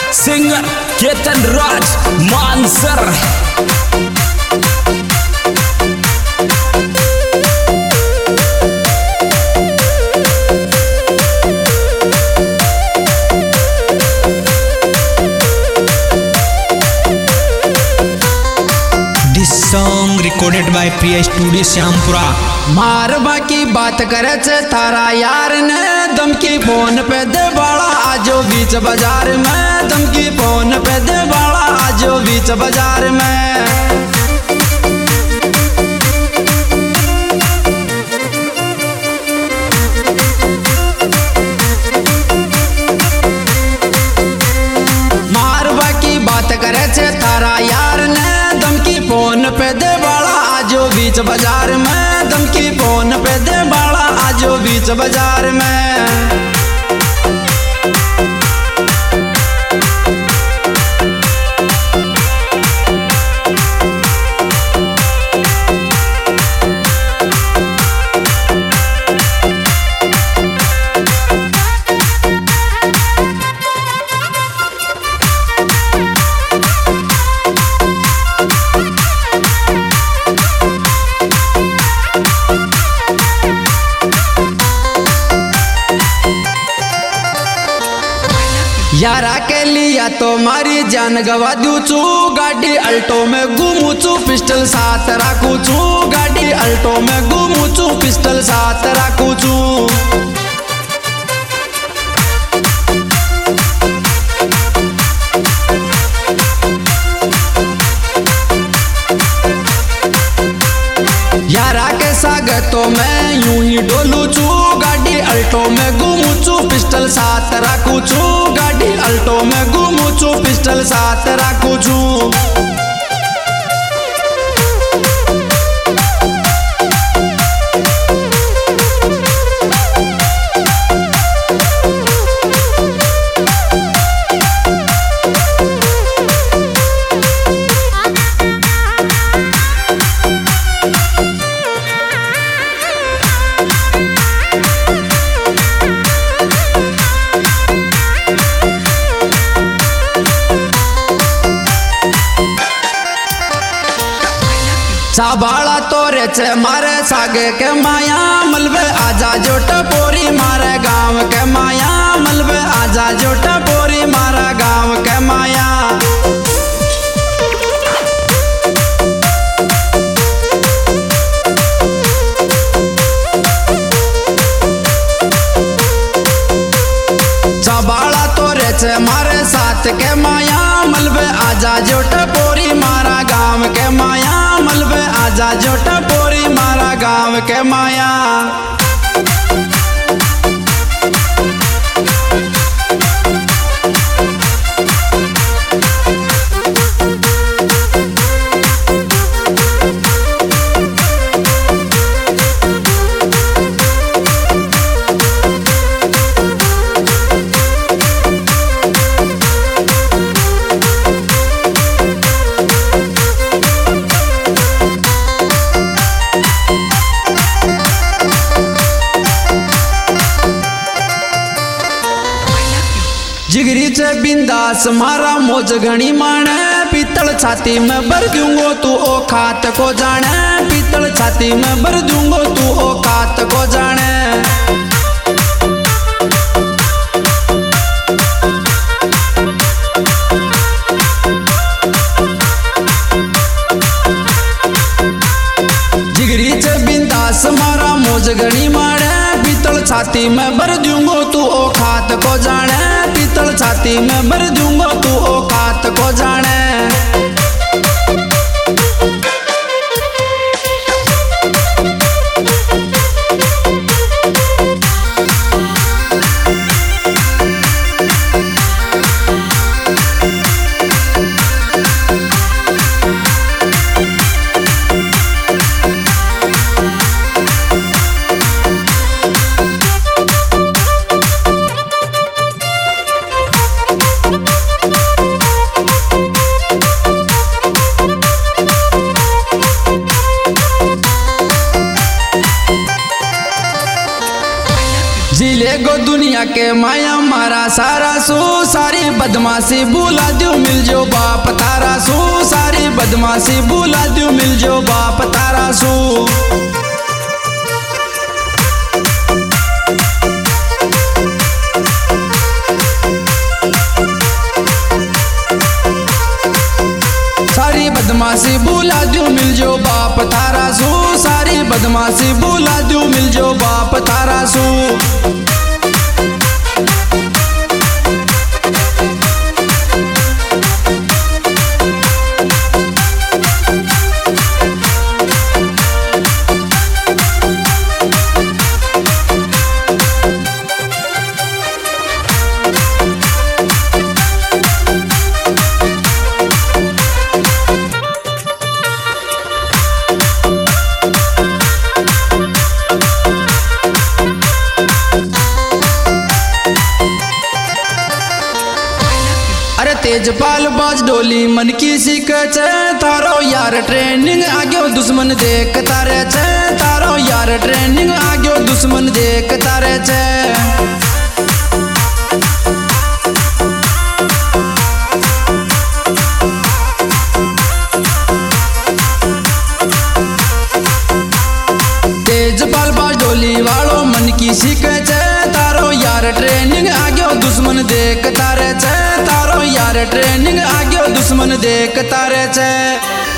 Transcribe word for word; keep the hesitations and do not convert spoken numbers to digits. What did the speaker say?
Singer Ketan Raj Mansar. Song recorded by Priya studio Shyampura. मारवा की बात करे थारा यार ने दमकी फोन पे दे बाड़ा आजो बीच बाजार में, दमकी फोन पे दे बाड़ा आजो बीच बाजार में। मारवा की बात करे थारा यार ने दमकी फोन पे दे बाड़ा आजो बीच बाजार में, दमकी फोन पे दे बाड़ा आजो बीच बाजार में। यारा के लिया तो मारी जान गवा दू चू, गाड़ी अल्टो में घूमू चू पिस्टल साथ राखू चू, गाड़ी अल्टो में घूमू चू पिस्टल साथ राखू चू। यारा के स्वागतों में यूं ही डोलू चू, गाड़ी अल्टो में घूमू चू पिस्टल साथ राखू चू, गाड़ी अल्टो में घूमू चू पिस्टल साथ राखू चू। साबाड़ा तोरे छे मारे सागे के माया, मलबे आजा जोट पोरी मारे गांव के माया, मलबे आजा जोट पोरी मारा गांव के माया। साबाड़ा तोरे छे मारे साथ के माया, मलबे आजा जोट पोरी मारा गांव के माया, मलबे आजा जोटा पोरी मारा गांव के माया। जिगरी चे बिंदास मारा मौज घनी माने, पीतल छाती में भर दूंगो तू ओ खात को जाने, पीतल छाती में भर दूंगो तू ओ खात को जाने। जिगरी चे बिंदास मारा मौज घनी माने, पीतल छाती में भर दूंगो तू ओ खात को जाने, पीतल छाती में भर दूंगो तू ओ खात को जाने। जिले गो दुनिया के माया मारा सारा सू सारी बदमाशी बुला दू मिल जो बाप तारा सू सारी बदमाशी बुला दू मिल जो बाप तारा सू सारी बदमाशी बुला दू मिल जो बाप तारा सू सारी बदमाशी बुला दू मिल जो बाप तारा सू अरे तेजपाल बाज डोली मन की सीख छे तारो यार ट्रेनिंग आगे दुश्मन देख तारे छे तारो यार ट्रेनिंग आगे दुश्मन देख तारे छे तेजपाल बाज डोली वालों मन की सीख छे तारो यार ट्रेनिंग आगे दुश्मन देख तारे छे तारो यार ट्रेनिंग आगे दुश्मन देख तारे छे।